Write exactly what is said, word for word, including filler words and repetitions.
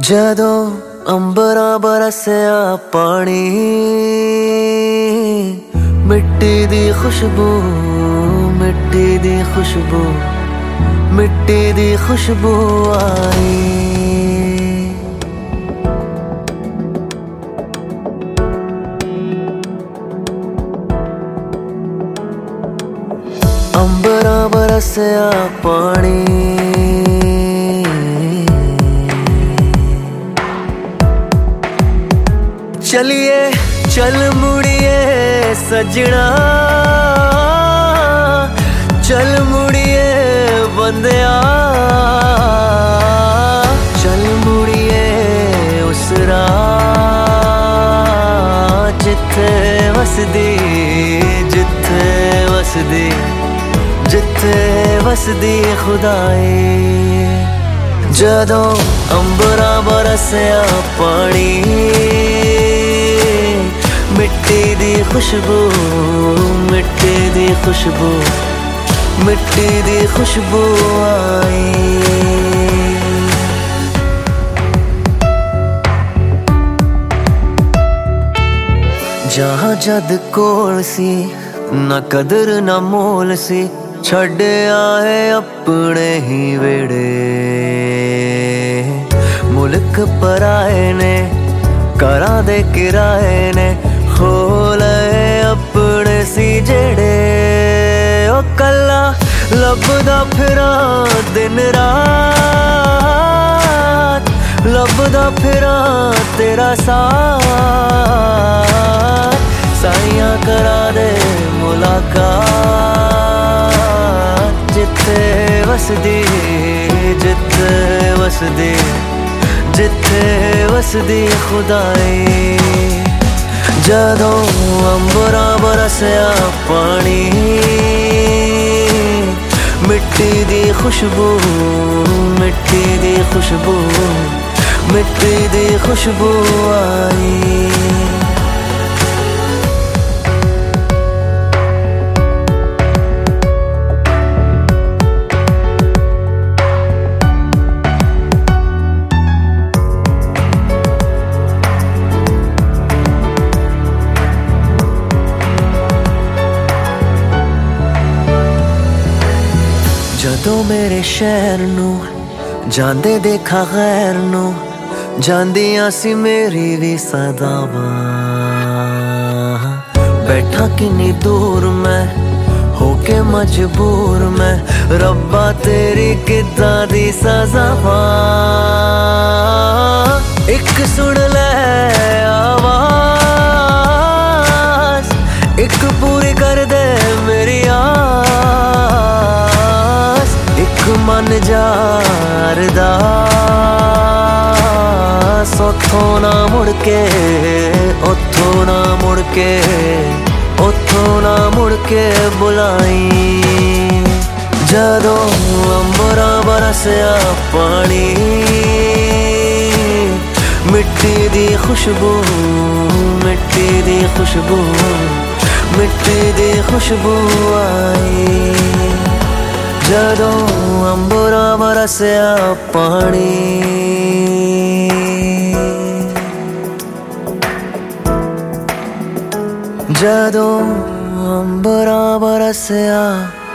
जदों अंबरां बरसिया पानी, मिट्टी दी खुशबू, मिट्टी दी खुशबू, मिट्टी दी खुशबू आई। अंबरां बरसिया पानी, चलिए चल मुड़िए सजना, चल मुड़िए बंदिया, चल मुड़िए उस राह जिथे वसदी, जिथे वसदी, जिथे वसदी खुदाई। जदों अंबरां बरसिया पानी, मिट्टी दी खुशबू, मिट्टी दी खुशबू, मिट्टी दी खुशबू आई। जहाँ जद कोल सी ना कदर ना मोल सी, छड़े आए अपने ही वेड़े। मुल्क पराए ने करा दे किराए ने, खोले अपने सी जेड़े। ओ कला लभदा फिरा दिन रात, लभदा फिरा तेरा साथ। साइयां करा दे मुलाकात, जिथे वसदी, जिथे वसदी, जिथे वसदी खुदाई। जदों अंबरां बरसिया पानी, मिट्टी दी खुशबू, मिट्टी दी खुशबू, मिट्टी दी खुशबू आई। जदों मेरे शहर नू जांदे देखा गैर नू, जांदियां सी मेरी भी सदावां। बैठा किन्नी दूर मैं होके मजबूर मैं, रब्बा तेरी किदां दी सज़ावां। एक सुन ले आवाज़, एक पूरी कर दे मेरी आस। एक मन जारदा उथों ना मुड़ के, उथों ना मुड़ के, उथों ना मुड़ के बुलाई। जदों अंबरां बरसिया पानी, मिट्टी दी खुशबू, मिट्टी दी खुशबू, मिट्टी दी खुशबू आई। जदों अंबरां बरसिया पानी, जदों अंबरां बरसिया